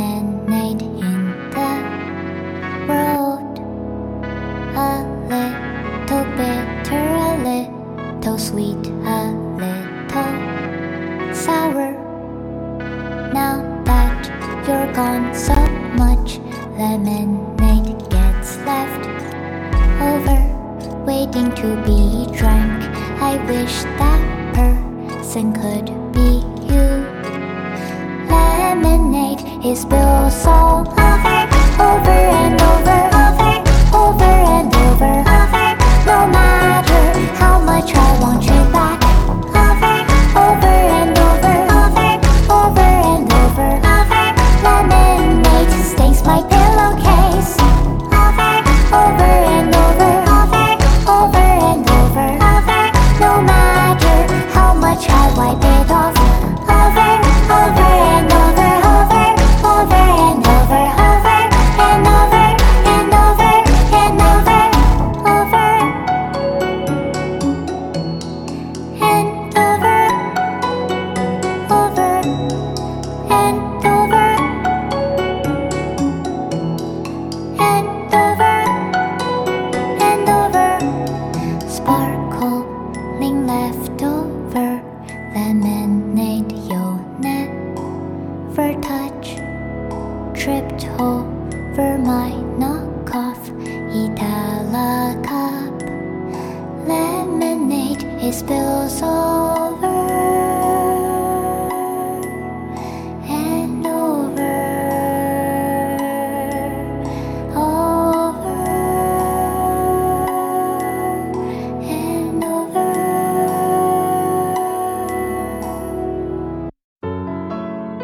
lemonade in the world. A little bitter, a little sweet, a little sour. Now that you're gone, so much lemonade gets left over, waiting to be drunk. I wish that person could be you. Lemonade is spilled so over, over and over, over, over and over, over. No matter how much I want you back. Over, over and over, over, over and over, over. Lemonade stains my pillowcase. Over, over and over, over, over and over, over. No matter how much I wipe it off. Over, over and over, over, over and over, over and over and over and over, over and over, over and over and over and over. Sparkling leftover lemonade you'll never touch. Tripped over my knockoff Itala cup. Lemonade is spilled so